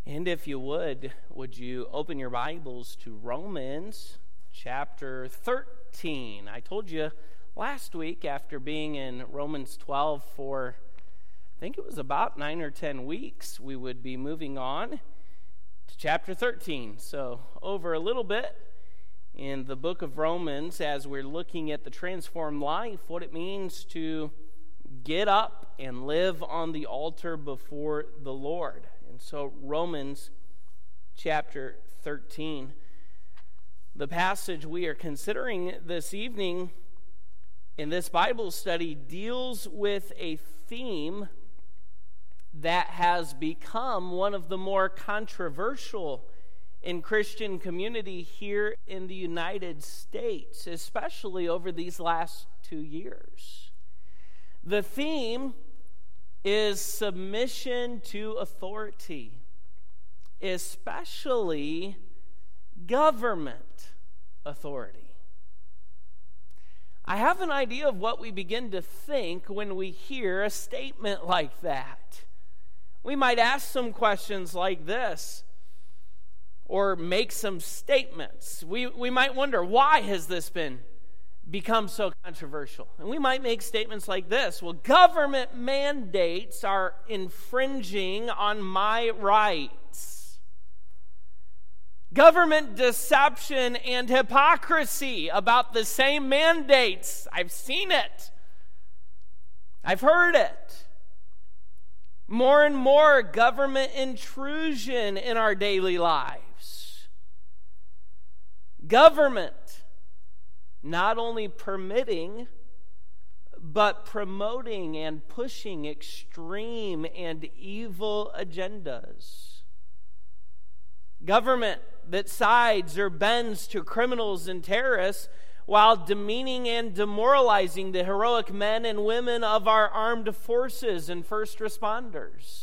And if you would you open your Bibles to Romans chapter 13. I told you last week, after being in Romans 12 for, I think it was about 9 or 10 weeks, we would be moving on to chapter 13. So over a little bit in the book of Romans, as we're looking at the transformed life, what it means to get up and live on the altar before the Lord. And so Romans chapter 13, the passage we are considering this evening in this Bible study, deals with a theme that has become one of the more controversial in Christian community here in the United States, especially over these last 2 years. The theme is submission to authority, especially government authority. I have an idea of what we begin to think when we hear a statement like that. We might ask some questions like this, or make some statements. We might wonder, why has this become so controversial? And we might make statements like this: well, government mandates are infringing on my rights. Government deception and hypocrisy about the same mandates. I've seen it. I've heard it. More and more government intrusion in our daily lives. Government not only permitting, but promoting and pushing extreme and evil agendas. Government that sides or bends to criminals and terrorists while demeaning and demoralizing the heroic men and women of our armed forces and first responders.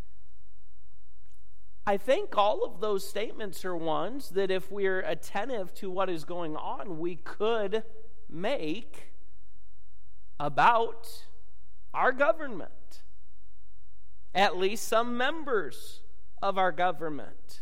I think all of those statements are ones that, if we're attentive to what is going on, we could make about our government, at least some members of our government.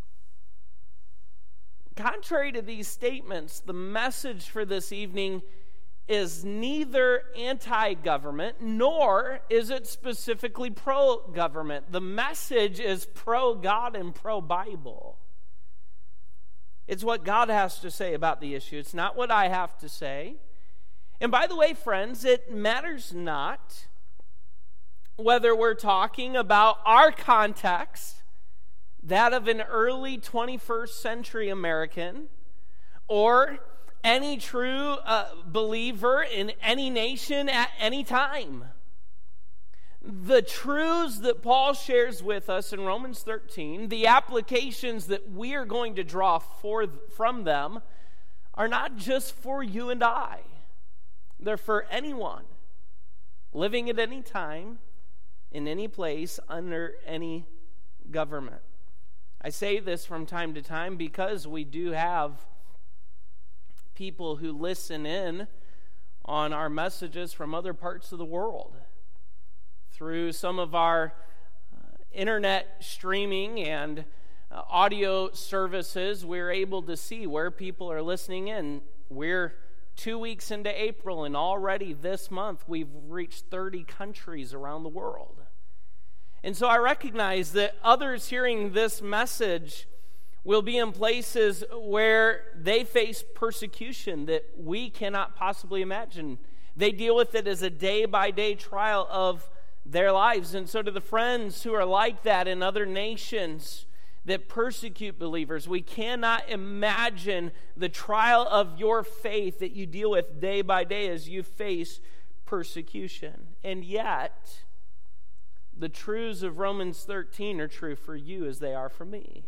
Contrary to these statements, the message for this evening is neither anti-government, nor is it specifically pro-government. The message is pro-God and pro-Bible. It's what God has to say about the issue. It's not what I have to say. And by the way, friends, it matters not whether we're talking about our context, that of an early 21st century American, or any true believer in any nation at any time. The truths that Paul shares with us in Romans 13, the applications that we are going to draw from them, are not just for you and I. They're for anyone living at any time, in any place, under any government. I say this from time to time because we do have people who listen in on our messages from other parts of the world. Through some of our internet streaming and audio services, we're able to see where people are listening in. We're 2 weeks into April, and already this month we've reached 30 countries around the world. And so I recognize that others hearing this message will be in places where they face persecution that we cannot possibly imagine. They deal with it as a day-by-day trial of their lives. And so to the friends who are like that in other nations that persecute believers, we cannot imagine the trial of your faith that you deal with day by day as you face persecution. And yet, the truths of Romans 13 are true for you as they are for me.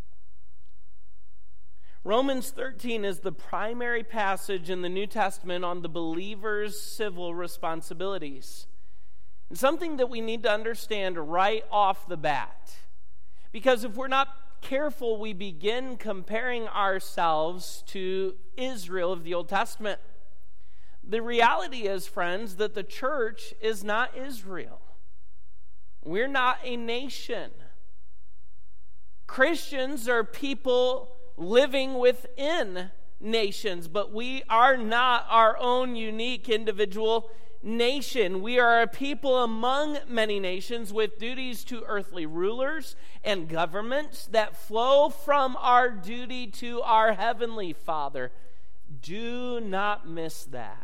Romans 13 is the primary passage in the New Testament on the believer's civil responsibilities. And something that we need to understand right off the bat. Because if we're not careful, we begin comparing ourselves to Israel of the Old Testament. The reality is, friends, that the church is not Israel. We're not a nation. Christians are people living within nations, but we are not our own unique individual nation. We are a people among many nations with duties to earthly rulers and governments that flow from our duty to our Heavenly Father. Do not miss that.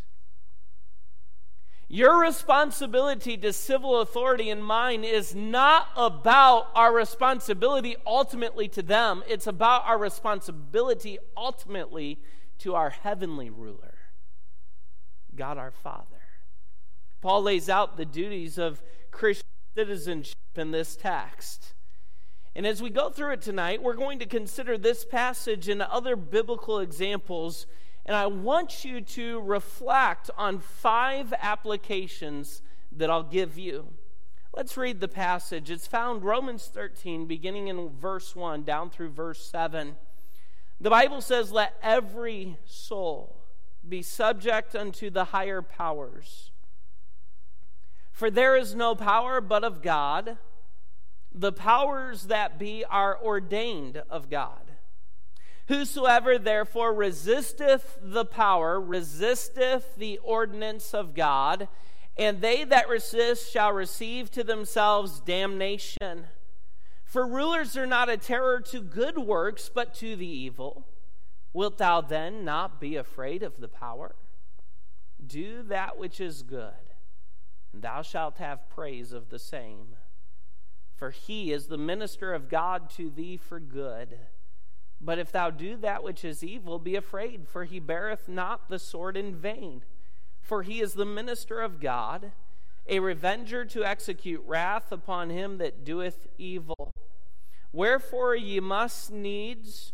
Your responsibility to civil authority and mine is not about our responsibility ultimately to them. It's about our responsibility ultimately to our heavenly ruler, God our Father. Paul lays out the duties of Christian citizenship in this text. And as we go through it tonight, we're going to consider this passage and other biblical examples. And I want you to reflect on 5 applications that I'll give you. Let's read the passage. It's found Romans 13, beginning in verse 1 down through verse 7. The Bible says, "Let every soul be subject unto the higher powers. For there is no power but of God. The powers that be are ordained of God. Whosoever therefore resisteth the power, resisteth the ordinance of God, and they that resist shall receive to themselves damnation. For rulers are not a terror to good works, but to the evil. Wilt thou then not be afraid of the power? Do that which is good, and thou shalt have praise of the same. For he is the minister of God to thee for good. But if thou do that which is evil, be afraid, for he beareth not the sword in vain. For he is the minister of God, a revenger to execute wrath upon him that doeth evil. Wherefore ye must needs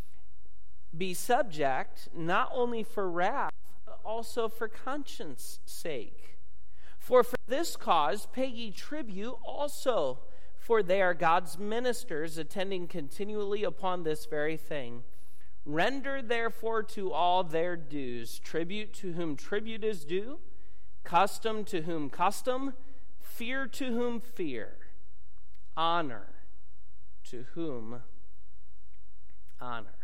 be subject, not only for wrath, but also for conscience sake. For this cause pay ye tribute also, for they are God's ministers, attending continually upon this very thing. Render therefore to all their dues, tribute to whom tribute is due, custom to whom custom, fear to whom fear, honor to whom honor."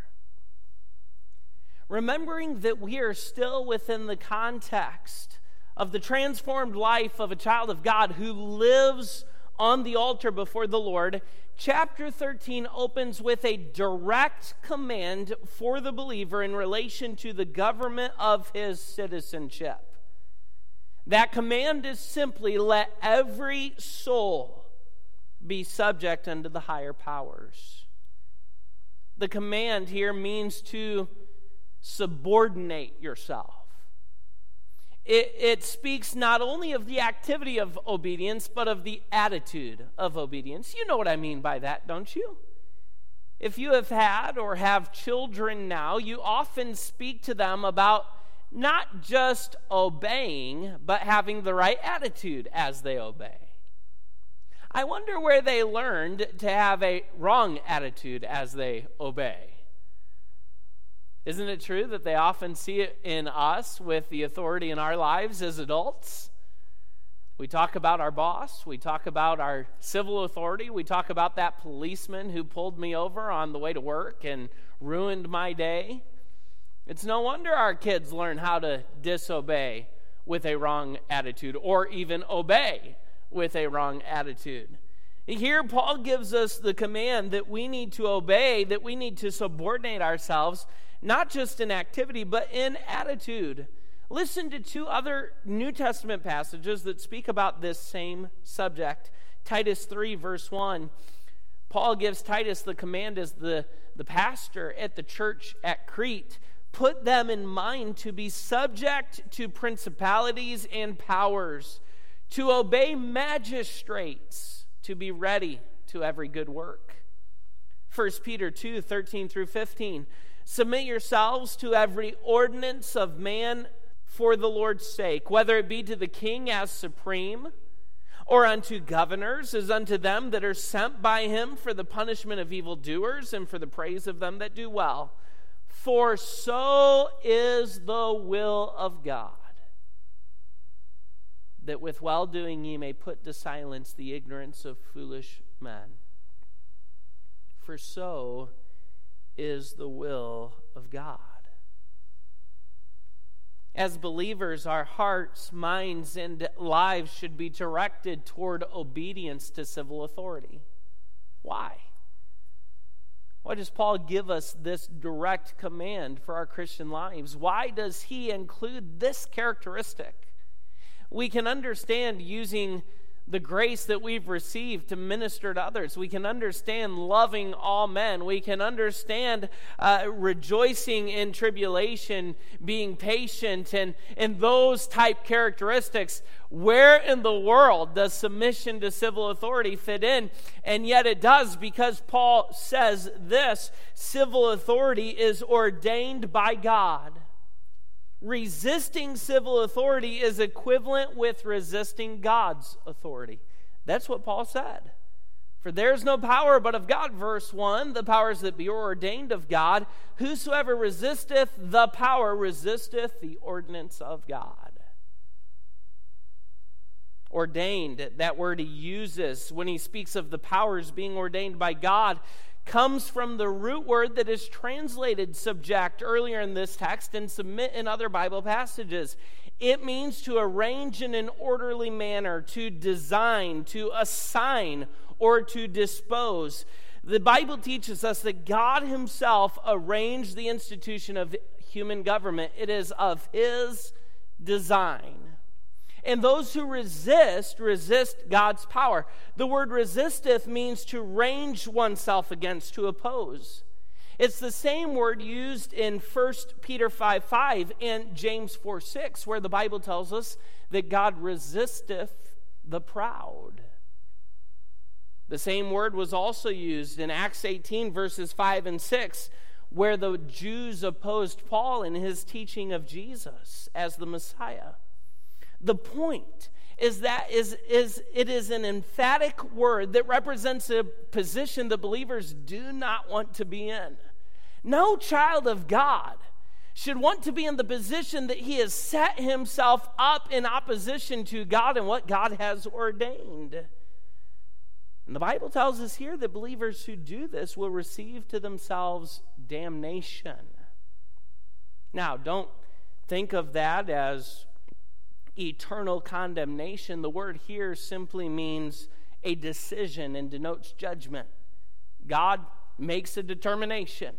Remembering that we are still within the context of the transformed life of a child of God who lives on the altar before the Lord, chapter 13 opens with a direct command for the believer in relation to the government of his citizenship. That command is simply, let every soul be subject unto the higher powers. The command here means to subordinate yourself. It speaks not only of the activity of obedience, but of the attitude of obedience. You know what I mean by that, don't you? If you have had or have children now, you often speak to them about not just obeying, but having the right attitude as they obey. I wonder where they learned to have a wrong attitude as they obey. Isn't it true that they often see it in us with the authority in our lives as adults? We talk about our boss. We talk about our civil authority. We talk about that policeman who pulled me over on the way to work and ruined my day. It's no wonder our kids learn how to disobey with a wrong attitude, or even obey with a wrong attitude. Here, Paul gives us the command that we need to obey, that we need to subordinate ourselves, not just in activity, but in attitude. Listen to 2 other New Testament passages that speak about this same subject. Titus 3, verse 1. Paul gives Titus the command as the pastor at the church at Crete. Put them in mind to be subject to principalities and powers, to obey magistrates, to be ready to every good work. 1 Peter 2, 13 through 15. Submit yourselves to every ordinance of man for the Lord's sake, whether it be to the king as supreme, or unto governors as unto them that are sent by him for the punishment of evildoers and for the praise of them that do well. For so is the will of God, that with well-doing ye may put to silence the ignorance of foolish men. for so is the will of God. As believers, our hearts, minds, and lives should be directed toward obedience to civil authority. Why? Why does Paul give us this direct command for our Christian lives? Why does he include this characteristic? We can understand using the grace that we've received to minister to others. We can understand loving all men. We can understand rejoicing in tribulation, being patient, and those type characteristics. Where in the world does submission to civil authority fit in? And yet it does, because Paul says this: civil authority is ordained by God. Resisting civil authority is equivalent with resisting God's authority. That's what Paul said. For there is no power but of God, verse 1. The powers that be are ordained of God. Whosoever resisteth the power resisteth the ordinance of God. Ordained, that word he uses when he speaks of the powers being ordained by God, comes from the root word that is translated subject earlier in this text and submit in other Bible passages. It means to arrange in an orderly manner, to design, to assign, or to dispose. The Bible teaches us that God himself arranged the institution of human government. It is of his design. And those who resist God's power. The word resisteth means to range oneself against, to oppose. It's the same word used in 1 Peter 5:5 and James 4:6, where the Bible tells us that God resisteth the proud. The same word was also used in Acts 18, verses 5 and 6, where the Jews opposed Paul in his teaching of Jesus as the Messiah. The point is that it is an emphatic word that represents a position that believers do not want to be in. No child of God should want to be in the position that he has set himself up in opposition to God and what God has ordained. And the Bible tells us here that believers who do this will receive to themselves damnation. Now, don't think of that as eternal condemnation. The word here simply means a decision and denotes judgment. God makes a determination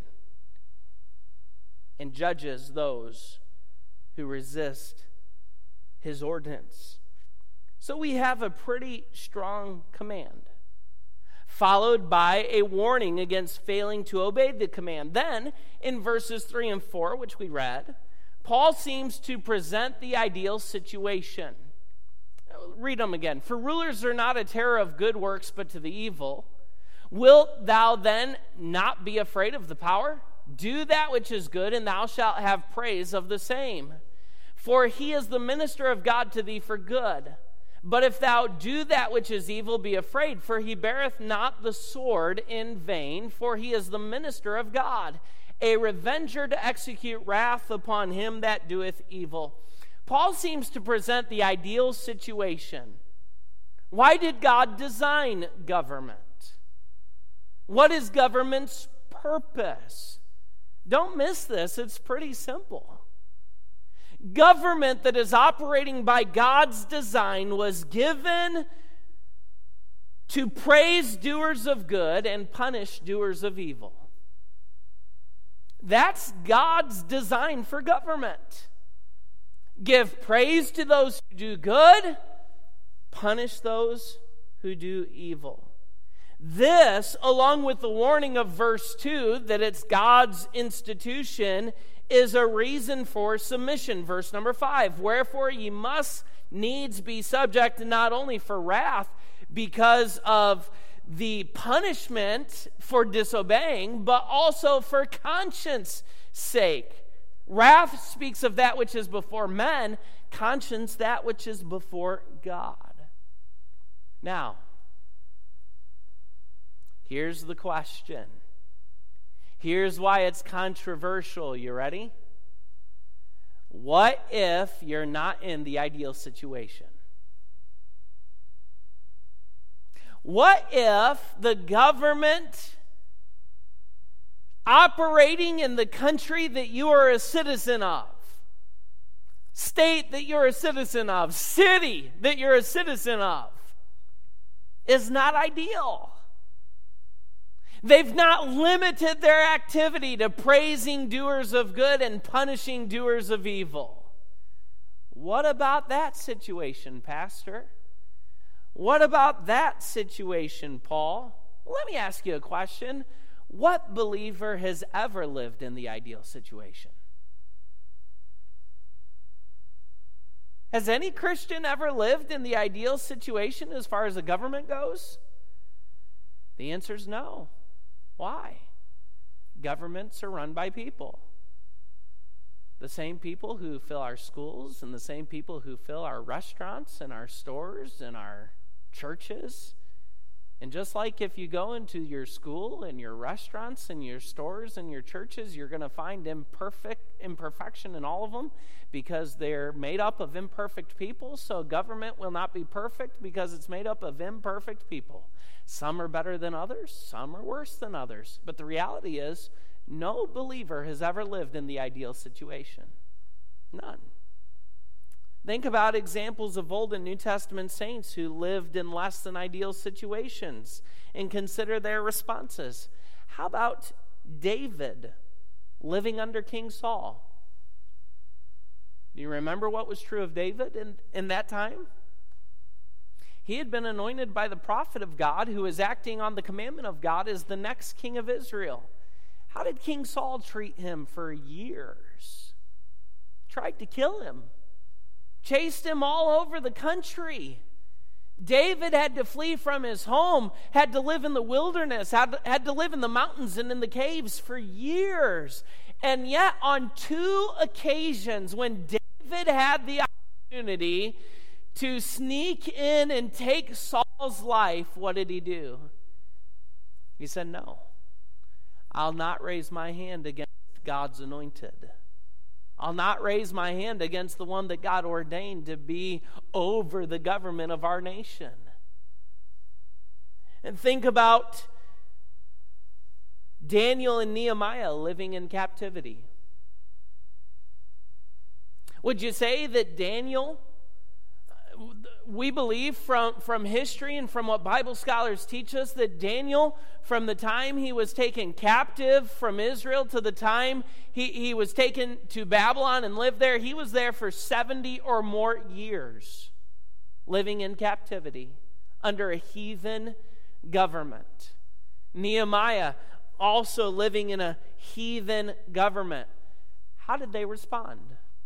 and judges those who resist his ordinance. So we have a pretty strong command, followed by a warning against failing to obey the command. Then, in verses 3 and 4, which we read, Paul seems to present the ideal situation. Read them again. For rulers are not a terror of good works, but to the evil. Wilt thou then not be afraid of the power? Do that which is good, and thou shalt have praise of the same. For he is the minister of God to thee for good. But if thou do that which is evil, be afraid, for he beareth not the sword in vain, for he is the minister of God, a revenger to execute wrath upon him that doeth evil. Paul seems to present the ideal situation. Why did God design government? What is government's purpose? Don't miss this. It's pretty simple. Government that is operating by God's design was given to praise doers of good and punish doers of evil. That's God's design for government. Give praise to those who do good, punish those who do evil. This, along with the warning of verse 2 that it's God's institution, is a reason for submission. Verse number 5, wherefore ye must needs be subject not only for wrath because of the punishment for disobeying, but also for conscience sake. Wrath speaks of that which is before men, conscience that which is before God. Now, here's the question. Here's why it's controversial. You ready? What if you're not in the ideal situation? What if the government operating in the country that you are a citizen of, state that you're a citizen of, city that you're a citizen of, is not ideal. They've not limited their activity to praising doers of good and punishing doers of evil. What about that situation, Pastor? What about that situation, Paul? Let me ask you a question. What believer has ever lived in the ideal situation? Has any Christian ever lived in the ideal situation as far as the government goes? The answer is no. Why? Governments are run by people. The same people who fill our schools and the same people who fill our restaurants and our stores and our churches. And just like if you go into your school and your restaurants and your stores and your churches, you're going to find imperfection in all of them because they're made up of imperfect people. So government will not be perfect because it's made up of imperfect people. Some are better than others, some are worse than others. But the reality is, no believer has ever lived in the ideal situation. None. Think about examples of Old and New Testament saints who lived in less than ideal situations and consider their responses. How about David living under King Saul? Do you remember what was true of David in that time? He had been anointed by the prophet of God who was acting on the commandment of God as the next king of Israel. How did King Saul treat him for years? Tried to kill him. Chased him all over the country. David had to flee from his home, had to live in the wilderness, had to live in the mountains and in the caves for years. And yet on 2 occasions when David had the opportunity to sneak in and take Saul's life, what did he do? He said, no, I'll not raise my hand against God's anointed. I'll not raise my hand against the one that God ordained to be over the government of our nation. And think about Daniel and Nehemiah living in captivity. Would you say that Daniel, we believe from history and from what Bible scholars teach us, that Daniel, from the time he was taken captive from Israel to the time he was taken to Babylon and lived there, he was there for 70 or more years, living in captivity under a heathen government. Nehemiah also living in a heathen government. How did they respond?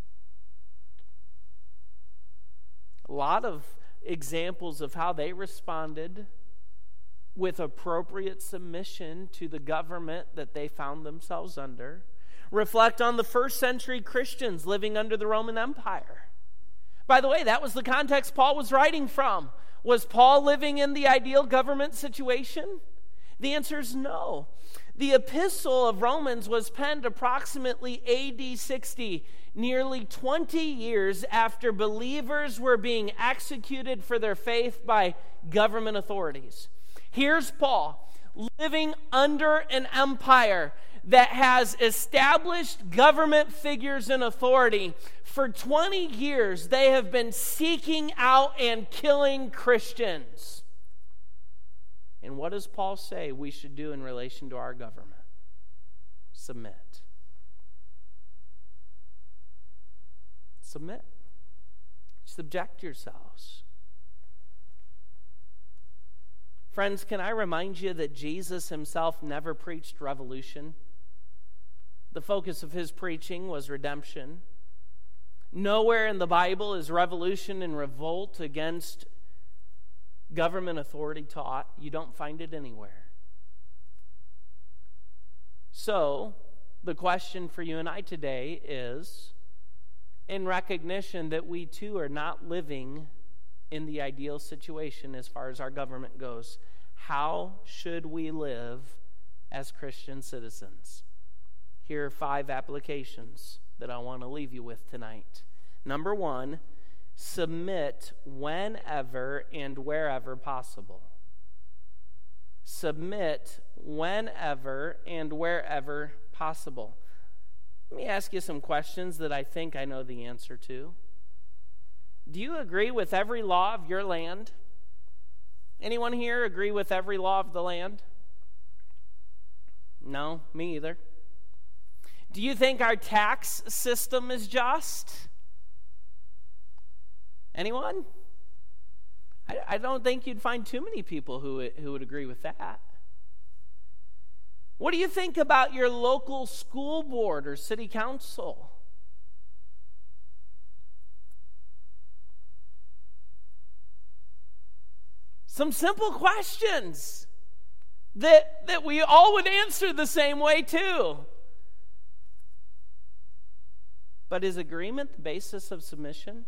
A lot of examples of how they responded with appropriate submission to the government that they found themselves under. Reflect on the first century Christians living under the Roman Empire. By the way, that was the context Paul was writing from. Was Paul living in the ideal government situation? The answer is no. The epistle of Romans was penned approximately AD 60, nearly 20 years after believers were being executed for their faith by government authorities. Here's Paul living under an empire that has established government figures and authority. For 20 years, they have been seeking out and killing Christians. And what does Paul say we should do in relation to our government? Submit. Submit. Subject yourselves. Friends, can I remind you that Jesus himself never preached revolution? The focus of his preaching was redemption. Nowhere in the Bible is revolution and revolt against government authority taught. You don't find it anywhere. So, the question for you and I today is, in recognition that we too are not living in the ideal situation as far as our government goes, how should we live as Christian citizens? Here are 5 applications that I want to leave you with tonight. Number 1, submit whenever and wherever possible. submit whenever and wherever possible. Let me ask you some questions that I think I know the answer to. Do you agree with every law of your land? Anyone here agree with every law of the land? No, me either. Do you think our tax system is just? Anyone? I don't think you'd find too many people who would agree with that. What do you think about your local school board or city council? Some simple questions that we all would answer the same way too. But is agreement the basis of submission?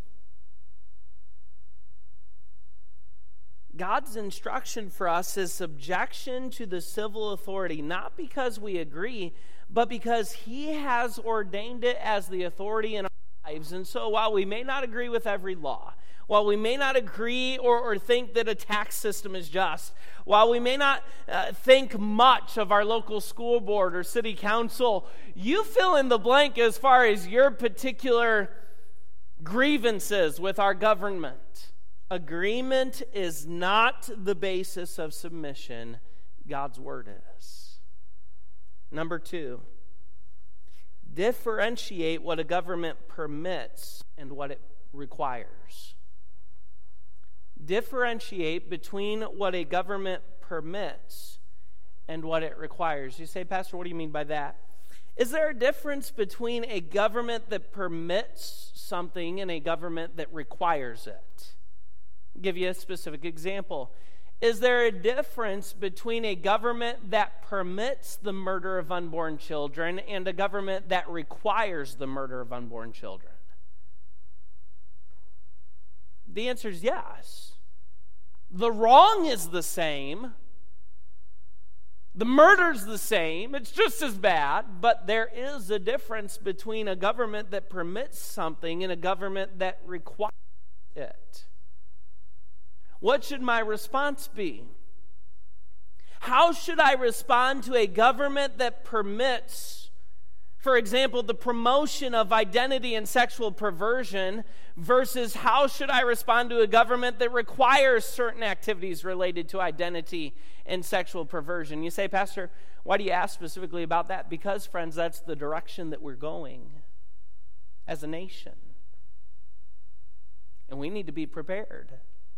God's instruction for us is subjection to the civil authority, not because we agree, but because He has ordained it as the authority in our lives. And so while we may not agree with every law, while we may not agree or think that a tax system is just, while we may not think much of our local school board or city council, you fill in the blank as far as your particular grievances with our government. Agreement is not the basis of submission. God's word is. Number 2, differentiate what a government permits and what it requires. Differentiate between what a government permits and what it requires. You say, Pastor, what do you mean by that? Is there a difference between a government that permits something and a government that requires it? I'll give you a specific example. Is there a difference between a government that permits the murder of unborn children and a government that requires the murder of unborn children? The answer is yes. The wrong is the same. The murder's the same. It's just as bad, but there is a difference between a government that permits something and a government that requires it. What should my response be? How should I respond to a government that permits, for example, the promotion of identity and sexual perversion versus how should I respond to a government that requires certain activities related to identity and sexual perversion? You say, Pastor, why do you ask specifically about that? Because, friends, that's the direction that we're going as a nation. And we need to be prepared.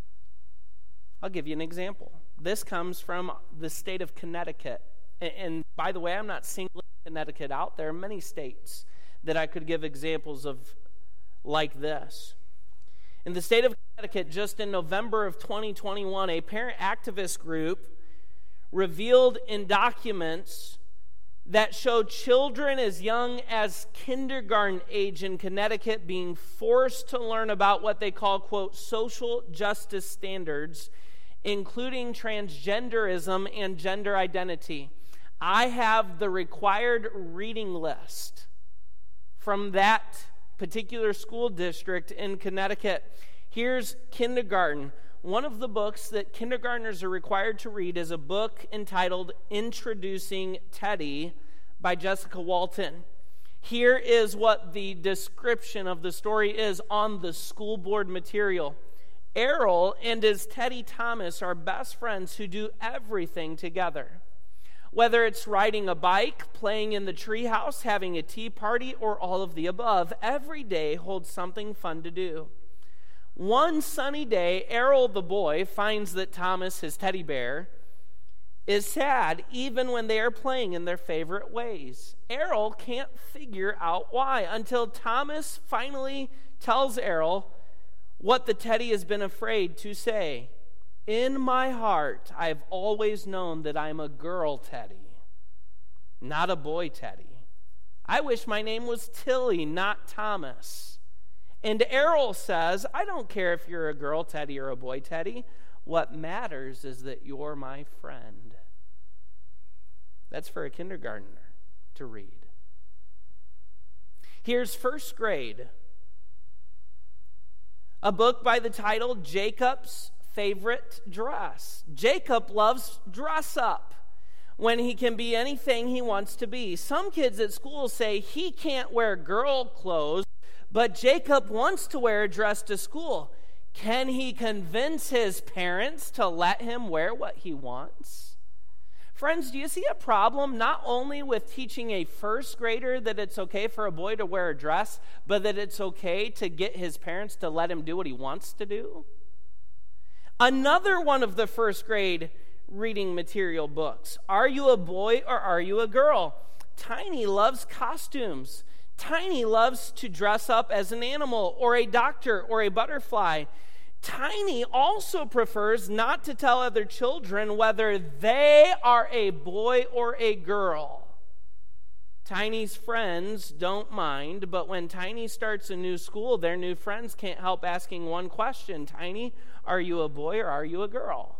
I'll give you an example. This comes from the state of Connecticut. And by the way, I'm not singling Connecticut out. There are many states that I could give examples of like this. In the state of Connecticut, just in November of 2021, a parent activist group revealed in documents that showed children as young as kindergarten age in Connecticut being forced to learn about what they call, quote, social justice standards, including transgenderism and gender identity. I have the required reading list from that particular school district in Connecticut. Here's kindergarten. One of the books that kindergartners are required to read is a book entitled Introducing Teddy by Jessica Walton. Here is what the description of the story is on the school board material. Errol and his Teddy Thomas are best friends who do everything together. Whether it's riding a bike, playing in the treehouse, having a tea party, or all of the above, every day holds something fun to do. One sunny day, Errol the boy finds that Thomas, his teddy bear, is sad even when they are playing in their favorite ways. Errol can't figure out why until Thomas finally tells Errol what the teddy has been afraid to say. In my heart, I've always known that I'm a girl teddy, not a boy teddy. I wish my name was Tilly, not Thomas. And Errol says, I don't care if you're a girl teddy or a boy teddy. What matters is that you're my friend. That's for a kindergartner to read. Here's first grade. A book by the title Jacob's favorite dress. Jacob loves dress up when he can be anything he wants to be. Some kids at school say he can't wear girl clothes, but Jacob wants to wear a dress to school. Can he convince his parents to let him wear what he wants? Friends, do you see a problem not only with teaching a first grader that it's okay for a boy to wear a dress, but that it's okay to get his parents to let him do what he wants to do? Another one of the first grade reading material books. Are you a boy or are you a girl? Tiny loves costumes. Tiny loves to dress up as an animal or a doctor or a butterfly. Tiny also prefers not to tell other children whether they are a boy or a girl. Tiny's friends don't mind, but when Tiny starts a new school, their new friends can't help asking one question. Tiny, are you a boy or are you a girl?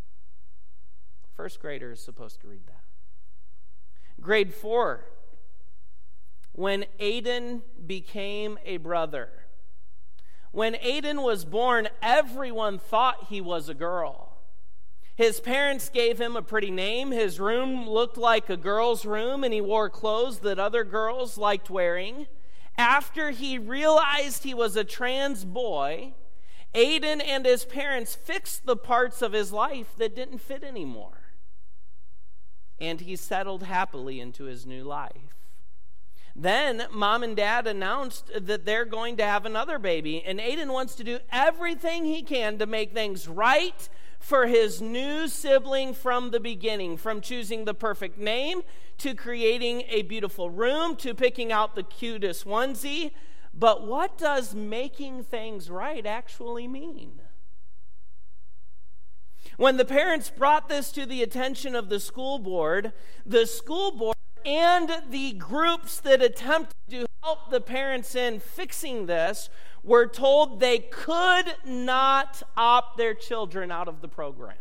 First grader is supposed to read that. Grade 4, when Aiden became a brother. When Aiden was born, everyone thought he was a girl. His parents gave him a pretty name. His room looked like a girl's room, and he wore clothes that other girls liked wearing. After he realized he was a trans boy, Aiden and his parents fixed the parts of his life that didn't fit anymore. And he settled happily into his new life. Then mom and dad announced that they're going to have another baby, and Aiden wants to do everything he can to make things right for his new sibling from the beginning, from choosing the perfect name to creating a beautiful room to picking out the cutest onesie. But what does making things right actually mean? When the parents brought this to the attention of the school board and the groups that attempted to help the parents in fixing this were told they could not opt their children out of the program.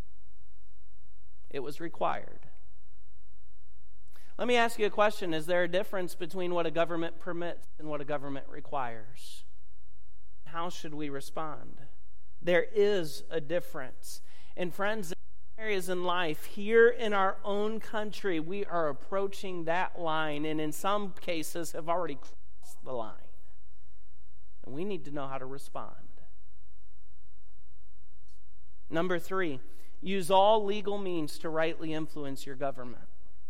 It was required. Let me ask you a question. Is there a difference between what a government permits and what a government requires? How should we respond? There is a difference. And friends, areas in life here in our own country, we are approaching that line, and in some cases have already crossed the line. And we need to know how to respond. Number 3, use all legal means to rightly influence your government.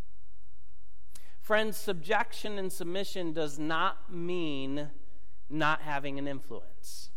Friends, subjection and submission does not mean not having an influence.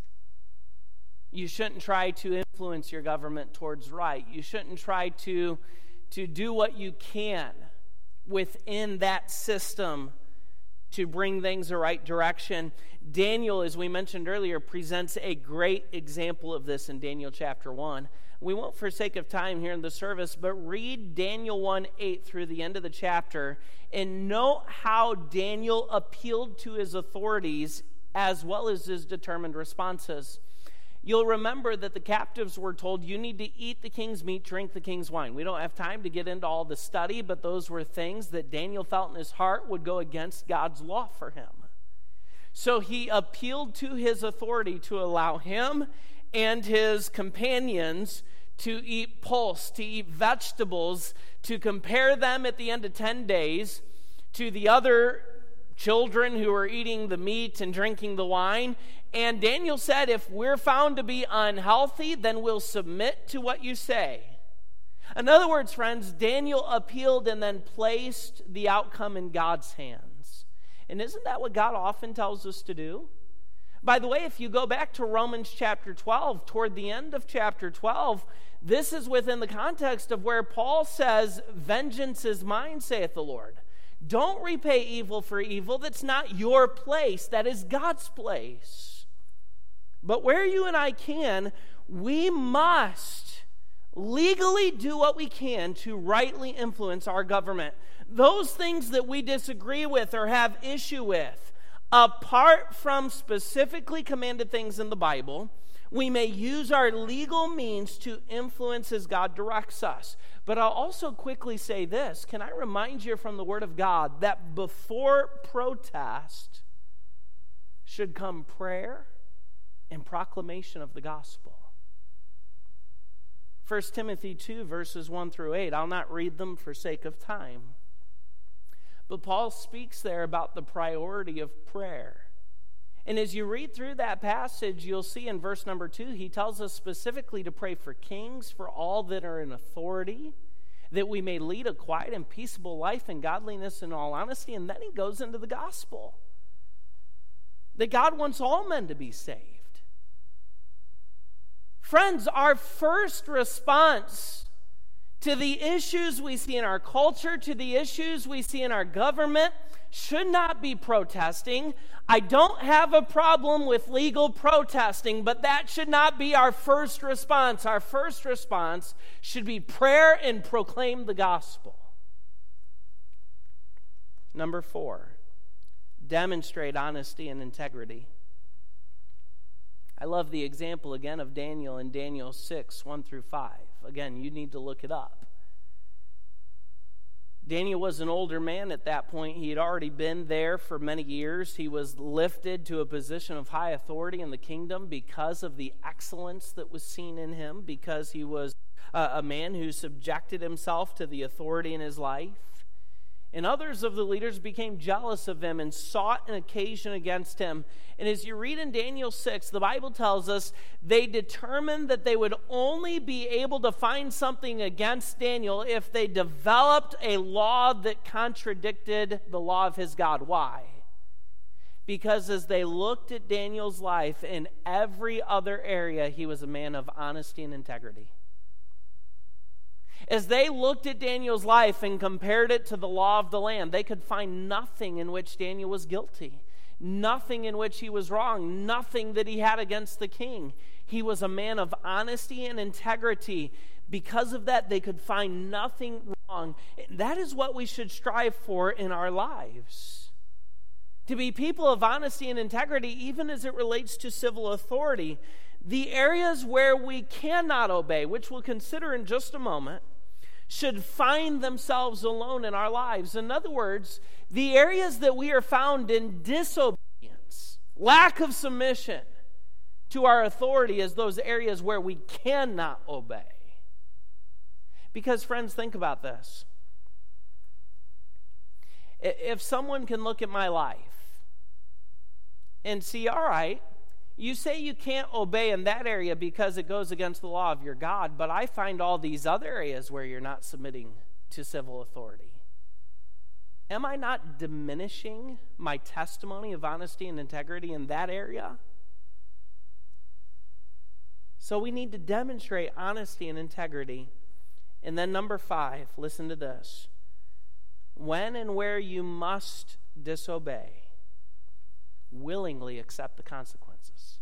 You shouldn't try to influence your government towards right. You shouldn't try to do what you can within that system to bring things the right direction. Daniel, as we mentioned earlier, presents a great example of this in Daniel chapter 1. We won't, for sake of time here in the service, but read Daniel 1:8 through the end of the chapter and note how Daniel appealed to his authorities as well as his determined responses. You'll remember that the captives were told, you need to eat the king's meat, drink the king's wine. We don't have time to get into all the study, but those were things that Daniel felt in his heart would go against God's law for him. So he appealed to his authority to allow him and his companions to eat pulse, to eat vegetables, to compare them at the end of 10 days to the other children who are eating the meat and drinking the wine. And Daniel said, if we're found to be unhealthy, then we'll submit to what you say. In other words, friends, Daniel appealed and then placed the outcome in God's hands. And isn't that what God often tells us to do? By the way, if you go back to Romans chapter 12, toward the end of chapter 12, this is within the context of where Paul says, vengeance is mine, saith the Lord. Don't repay evil for evil. That's not your place. That is God's place. But where you and I can, we must legally do what we can to rightly influence our government. Those things that we disagree with or have issue with, apart from specifically commanded things in the Bible, we may use our legal means to influence as God directs us. But I'll also quickly say this. Can I remind you from the Word of God that before protest should come prayer and proclamation of the gospel? 1 Timothy 2, verses 1 through 8. I'll not read them for sake of time. But Paul speaks there about the priority of prayer. And as you read through that passage, you'll see in verse number 2, he tells us specifically to pray for kings, for all that are in authority, that we may lead a quiet and peaceable life in godliness and all honesty. And then he goes into the gospel, that God wants all men to be saved. Friends, our first response to the issues we see in our culture, to the issues we see in our government, should not be protesting. I don't have a problem with legal protesting, but that should not be our first response. Our first response should be prayer and proclaim the gospel. Number 4, demonstrate honesty and integrity. I love the example again of Daniel in Daniel 6, 1 through 5. Again, you need to look it up. Daniel was an older man at that point. He had already been there for many years. He was lifted to a position of high authority in the kingdom because of the excellence that was seen in him, because he was a man who subjected himself to the authority in his life. And others of the leaders became jealous of him and sought an occasion against him. And as you read in Daniel 6, the Bible tells us they determined that they would only be able to find something against Daniel if they developed a law that contradicted the law of his God. Why? Because as they looked at Daniel's life, in every other area, he was a man of honesty and integrity. As they looked at Daniel's life and compared it to the law of the land, they could find nothing in which Daniel was guilty, nothing in which he was wrong, nothing that he had against the king. He was a man of honesty and integrity. Because of that, they could find nothing wrong. That is what we should strive for in our lives. To be people of honesty and integrity, even as it relates to civil authority. The areas where we cannot obey, which we'll consider in just a moment, should find themselves alone in our lives. In other words, the areas that we are found in disobedience, lack of submission to our authority, is those areas where we cannot obey. Because, friends, think about this. If someone can look at my life and see, all right, you say you can't obey in that area because it goes against the law of your God, but I find all these other areas where you're not submitting to civil authority. Am I not diminishing my testimony of honesty and integrity in that area? So we need to demonstrate honesty and integrity. And then number 5, listen to this. When and where you must disobey, willingly accept the consequences.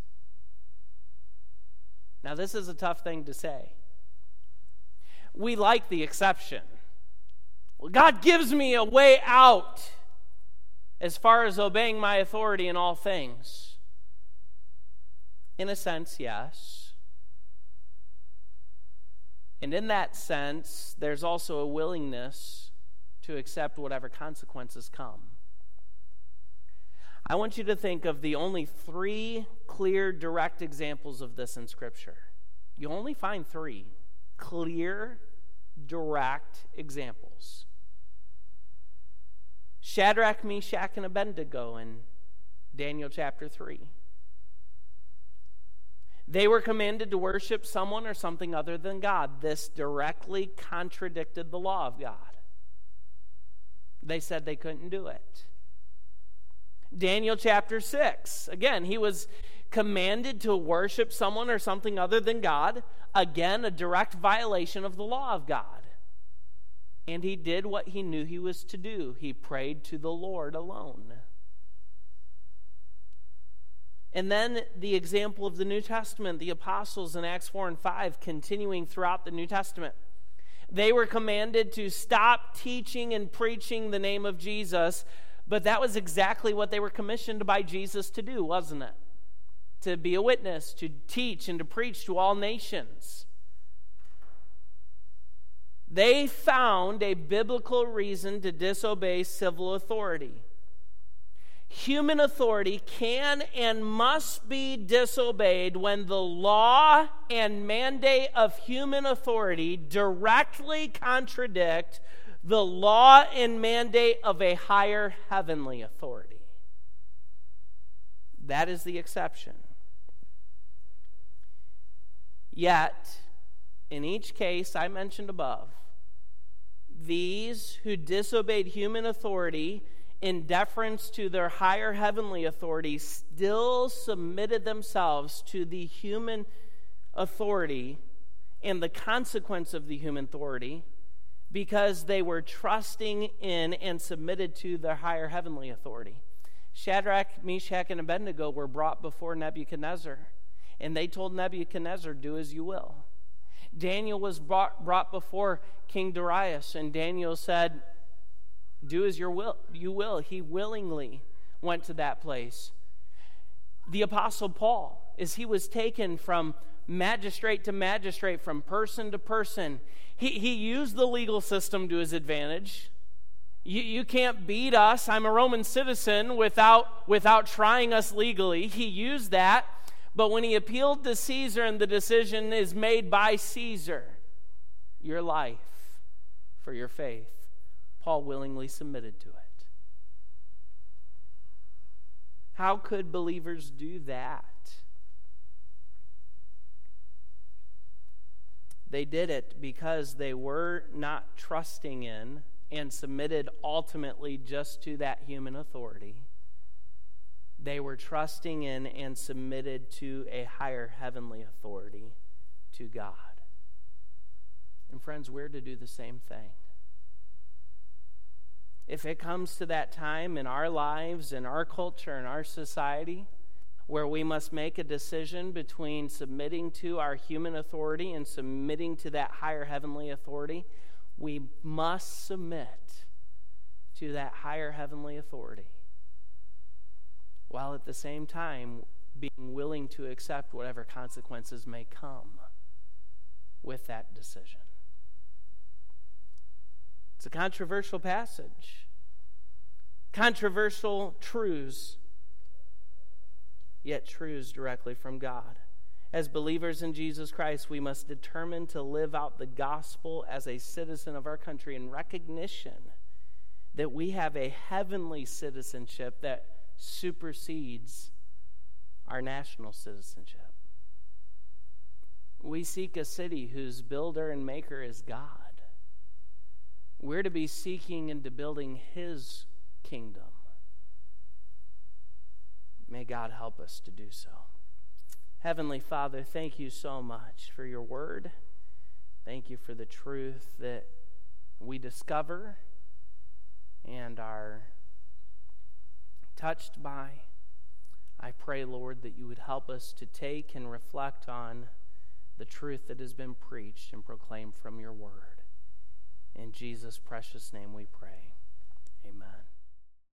Now, this is a tough thing to say. We like the exception. Well, God gives me a way out as far as obeying my authority in all things. In a sense, yes. And in that sense, there's also a willingness to accept whatever consequences come. I want you to think of the only 3 clear, direct examples of this in Scripture. You only find 3 clear, direct examples. Shadrach, Meshach, and Abednego in Daniel chapter 3. They were commanded to worship someone or something other than God. This directly contradicted the law of God. They said they couldn't do it. Daniel chapter 6. Again, he was commanded to worship someone or something other than God. Again, a direct violation of the law of God. And he did what he knew he was to do. He prayed to the Lord alone. And then the example of the New Testament, the apostles in Acts 4 and 5, continuing throughout the New Testament. They were commanded to stop teaching and preaching the name of Jesus, but that was exactly what they were commissioned by Jesus to do, wasn't it? To be a witness, to teach and to preach to all nations. They found a biblical reason to disobey civil authority. Human authority can and must be disobeyed when the law and mandate of human authority directly contradict the law and mandate of a higher heavenly authority. That is the exception. Yet, in each case I mentioned above, these who disobeyed human authority in deference to their higher heavenly authority still submitted themselves to the human authority and the consequence of the human authority because they were trusting in and submitted to their higher heavenly authority. Shadrach, Meshach, and Abednego were brought before Nebuchadnezzar, and they told Nebuchadnezzar, "Do as you will." Daniel was brought before King Darius, and Daniel said, "Do as you will." He willingly went to that place. The Apostle Paul, as he was taken from magistrate to magistrate, from person to person, he used the legal system to his advantage. You can't beat us. I'm a Roman citizen without trying us legally. He used that. But when he appealed to Caesar and the decision is made by Caesar, your life for your faith, Paul willingly submitted to it. How could believers do that? They did it because they were not trusting in and submitted ultimately just to that human authority. They were trusting in and submitted to a higher heavenly authority, to God. And friends, we're to do the same thing. If it comes to that time in our lives, in our culture, in our society, where we must make a decision between submitting to our human authority and submitting to that higher heavenly authority, we must submit to that higher heavenly authority, while at the same time being willing to accept whatever consequences may come with that decision. It's a controversial passage. Controversial truths, yet truths directly from God. As believers in Jesus Christ, we must determine to live out the gospel as a citizen of our country in recognition that we have a heavenly citizenship that supersedes our national citizenship. We seek a city whose builder and maker is God. We're to be seeking into building His kingdom. May God help us to do so. Heavenly Father, thank you so much for your word. Thank you for the truth that we discover and are touched by. I pray, Lord, that you would help us to take and reflect on the truth that has been preached and proclaimed from your word. In Jesus' precious name we pray. Amen.